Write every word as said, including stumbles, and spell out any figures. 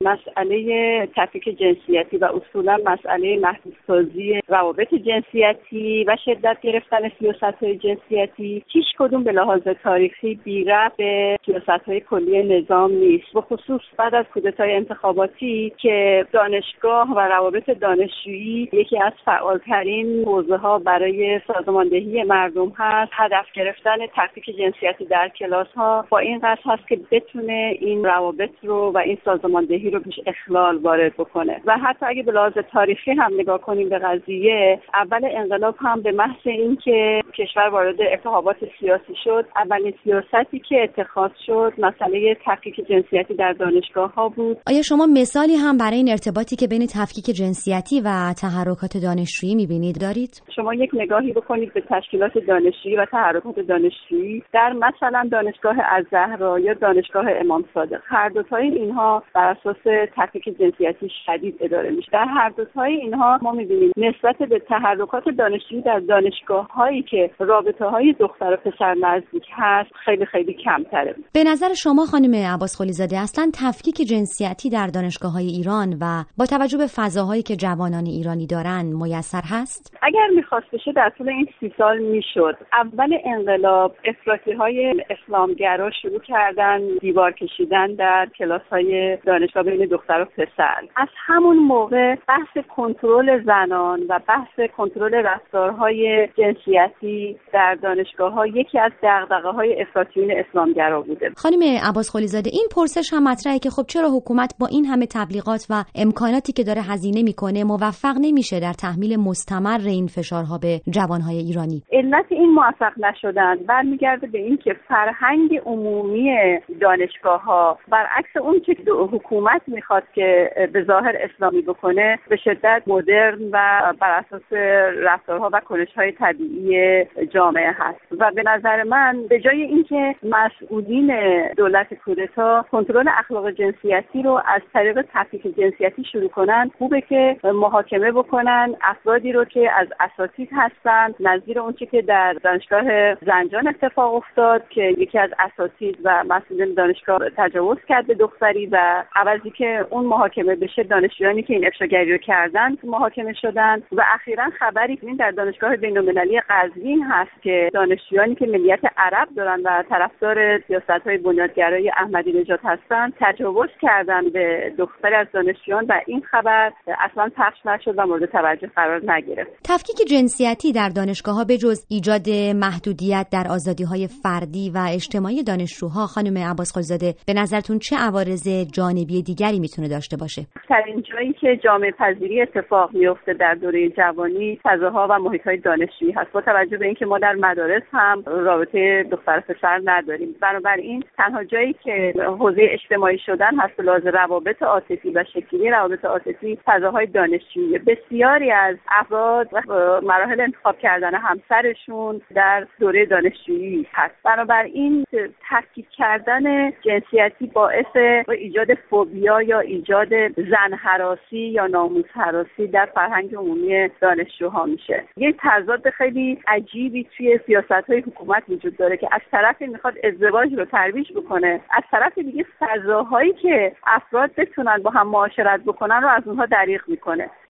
مسئله تفکیک جنسیتی و اصولا مسئله محدودسازی روابط جنسیتی و شدت گرفتن سیاست‌های جنسیتی هیچ کدوم به لحاظ تاریخی بی ربط به سیاست‌های کلی نظام نیست. به خصوص بعد از کودتای انتخاباتی که دانشگاه و روابط دانشجویی یکی از فعالترین حوزه‌ها برای سازماندهی مردم هست، هدف گرفتن تفکیک جنسیتی در کلاس‌ها با این قصد هست که بتونه این روابط رو و این سازماندهی رو پیش اخلال وارد بکنه. و حتی اگه به لحاظ تاریخی هم نگاه کنیم به قضیه، اول انقلاب هم به محض اینکه کشور وارد التهابات سیاسی شد، اولین سیاستی که اتخاذ شد مسئله تفکیک جنسیتی در دانشگاه‌ها بود. آیا شما مثالی هم برای این ارتباطی که بین تفکیک جنسیتی و تحرکات دانشجویی می‌بینید دارید؟ شما یک نگاهی بکنید به تشکیلات دانشجویی و تحرکات دانشجویی در مثلا دانشگاه الزهرا یا دانشگاه امام صادق. هر دو تای اینها بر اساس تفکیک جنسیتی شدید اداره میشه. در هر دو تای اینها ما می‌بینیم نسبت به تحرکات دانشجویی در دانشگاه‌هایی که رابطه‌های دختر و پسر نزدیک هست خیلی خیلی کمتره. به نظر شما خانم عباس قلی زاده اصلا تفکیک جنسیتی در دانشگاه‌های ایران و با توجه به فضاهایی که جوانان ایرانی دارن میسر هست؟ اگر می‌خواست بشه در طول این سی سال میشد. اول انقلاب افراطی‌های اسلامگرا شروع کردن دیوار کشیدن در کلاس‌های دانشگاه بین دختر و پسر. از همون موقع بحث کنترل زنان و بحث کنترل رفتارهای جنسیتی در دانشگاه‌ها یکی از دغدغه‌های افراطیون اسلامگرا بوده. خانم عباس قلی زاده، این پرسش هم مطرحه که خب چرا حکومت با این همه تبلیغات و امکاناتی که داره هزینه میکنه موفق نمیشه در تحمیل مستمر این فشارها به جوانهای ایرانی؟ علت این موفق نشدن برمیگرده به این که فرهنگ عمومی دانشگاه‌ها برعکس اون که حکومت میخواد که به ظاهر اسلامی بکنه به شدت مدرن و بر اساس رفتارها و کنش‌های طبیعی جامعه هست و به نظر من به جای اینکه مسئولین دولت کودتا کنترل اخلاق جنسیتی رو از طریق تفکیک جنسیتی شروع کنن، خوبه که محاکمه بکنن افرادی رو که از اساتید هستن، نظیر اون چیزی که در دانشگاه زنجان اتفاق افتاد که یکی از اساتید و مسئولین دانشگاه تجاوز کرد به دختری و عوضی که اون محاکمه بشه دانشجویانی که این افشاگری رو کردن محاکمه شدن. و اخیراً خبری این در دانشگاه بین‌المللی قزوین هست که دانشجویانی که ملیت عرب دارن و طرفدار سیاست‌های بنیادگرای احمدی نژاد هستن تجاوز کردن به دختری از دانشجویان و این خبر اصلا پخش نشد و مورد توجه قرار نگرفت. تفکیک جنسیتی در دانشگاه‌ها به جز ایجاد محدودیت در آزادی‌های فردی و اجتماعی دانشجوها، خانم عباس قلی زاده به نظرتون چه عوارض جانبی دیگری میتونه داشته باشه؟ در این جایی که جامعه پذیری اتفاق میفته در دوره جوانی فضاها و محیط‌های دانشجویی هست، با توجه به اینکه ما در مدارس هم رابطه دختر پسر نداریم، بنابراین تنها جایی که حوزه اجتماعی شدن هست به لحاظ روابط عاطفی و شکلی روابط عاطفی فضاهای دانشجویی. بسیاری از افراد مراحل انتخاب کردن همسرشون در دوره دانشجویی هست. بنابراین تفکیک کردن جنسیتی باعث ایجاد فوبیا یا ایجاد زن هراسی یا ناموس هراسی در فرهنگ عمومی دانشجوها میشه. یه تضاد خیلی عجیبی توی سیاست‌های حکومت وجود داره که از طرفی میخواد ازدواج رو ترویج بکنه، از طرف دیگه فضاهایی که افراد بتونن با هم معاشرت بکنن رو از اونها دریغ میکنه.